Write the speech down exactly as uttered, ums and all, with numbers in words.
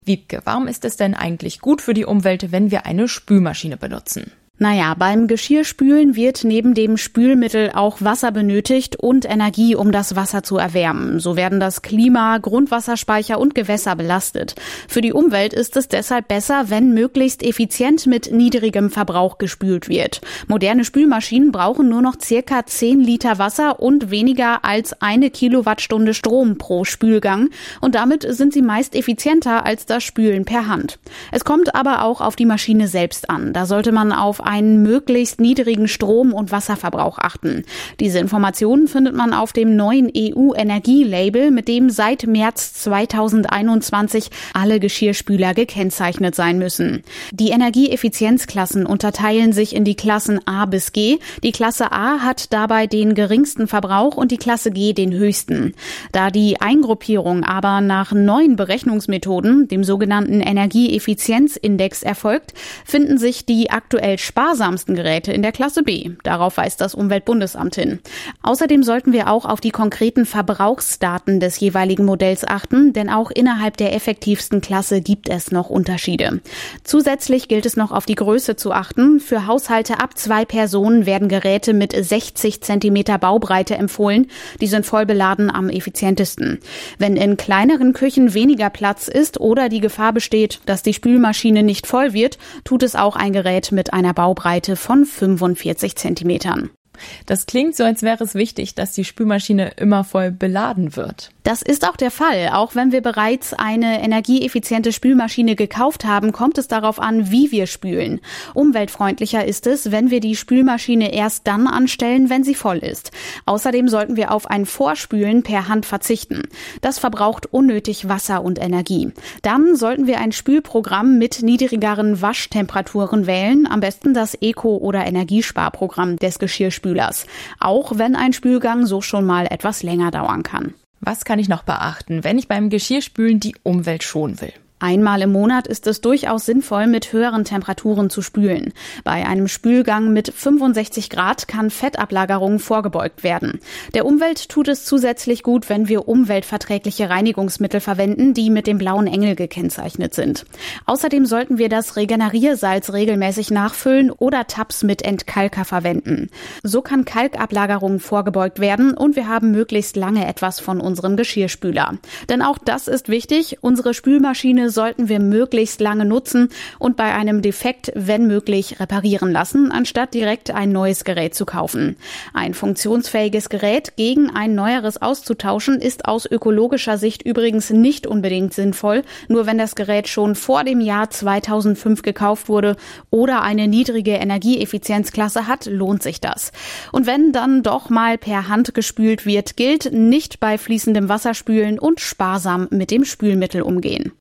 Wiebke, warum ist es denn eigentlich gut für die Umwelt, wenn wir eine Spülmaschine benutzen? Naja, beim Geschirrspülen wird neben dem Spülmittel auch Wasser benötigt und Energie, um das Wasser zu erwärmen. So werden das Klima, Grundwasserspeicher und Gewässer belastet. Für die Umwelt ist es deshalb besser, wenn möglichst effizient mit niedrigem Verbrauch gespült wird. Moderne Spülmaschinen brauchen nur noch circa zehn Liter Wasser und weniger als eine Kilowattstunde Strom pro Spülgang. Und damit sind sie meist effizienter als das Spülen per Hand. Es kommt aber auch auf die Maschine selbst an. Da sollte man auf einen möglichst niedrigen Strom- und Wasserverbrauch achten. Diese Informationen findet man auf dem neuen E U-Energielabel, mit dem seit März zweitausendeinundzwanzig alle Geschirrspüler gekennzeichnet sein müssen. Die Energieeffizienzklassen unterteilen sich in die Klassen A bis G. Die Klasse A hat dabei den geringsten Verbrauch und die Klasse G den höchsten. Da die Eingruppierung aber nach neuen Berechnungsmethoden, dem sogenannten Energieeffizienzindex, erfolgt, finden sich die aktuell sparsamsten Geräte in der Klasse B. Darauf weist das Umweltbundesamt hin. Außerdem sollten wir auch auf die konkreten Verbrauchsdaten des jeweiligen Modells achten, denn auch innerhalb der effektivsten Klasse gibt es noch Unterschiede. Zusätzlich gilt es noch auf die Größe zu achten. Für Haushalte ab zwei Personen werden Geräte mit sechzig Zentimeter Baubreite empfohlen. Die sind voll beladen am effizientesten. Wenn in kleineren Küchen weniger Platz ist oder die Gefahr besteht, dass die Spülmaschine nicht voll wird, tut es auch ein Gerät mit einer Baubreite von fünfundvierzig Zentimetern. Das klingt so, als wäre es wichtig, dass die Spülmaschine immer voll beladen wird. Das ist auch der Fall. Auch wenn wir bereits eine energieeffiziente Spülmaschine gekauft haben, kommt es darauf an, wie wir spülen. Umweltfreundlicher ist es, wenn wir die Spülmaschine erst dann anstellen, wenn sie voll ist. Außerdem sollten wir auf ein Vorspülen per Hand verzichten. Das verbraucht unnötig Wasser und Energie. Dann sollten wir ein Spülprogramm mit niedrigeren Waschtemperaturen wählen, am besten das Eco- oder Energiesparprogramm des Geschirrspülers. Auch wenn ein Spülgang so schon mal etwas länger dauern kann. Was kann ich noch beachten, wenn ich beim Geschirrspülen die Umwelt schonen will? Einmal im Monat ist es durchaus sinnvoll, mit höheren Temperaturen zu spülen. Bei einem Spülgang mit fünfundsechzig Grad kann Fettablagerung vorgebeugt werden. Der Umwelt tut es zusätzlich gut, wenn wir umweltverträgliche Reinigungsmittel verwenden, die mit dem blauen Engel gekennzeichnet sind. Außerdem sollten wir das Regeneriersalz regelmäßig nachfüllen oder Tabs mit Entkalker verwenden. So kann Kalkablagerung vorgebeugt werden und wir haben möglichst lange etwas von unserem Geschirrspüler. Denn auch das ist wichtig, unsere Spülmaschine sollten wir möglichst lange nutzen und bei einem Defekt, wenn möglich, reparieren lassen, anstatt direkt ein neues Gerät zu kaufen. Ein funktionsfähiges Gerät gegen ein neueres auszutauschen, ist aus ökologischer Sicht übrigens nicht unbedingt sinnvoll. Nur wenn das Gerät schon vor dem Jahr zweitausendfünf gekauft wurde oder eine niedrige Energieeffizienzklasse hat, lohnt sich das. Und wenn dann doch mal per Hand gespült wird, gilt: nicht bei fließendem Wasser spülen und sparsam mit dem Spülmittel umgehen.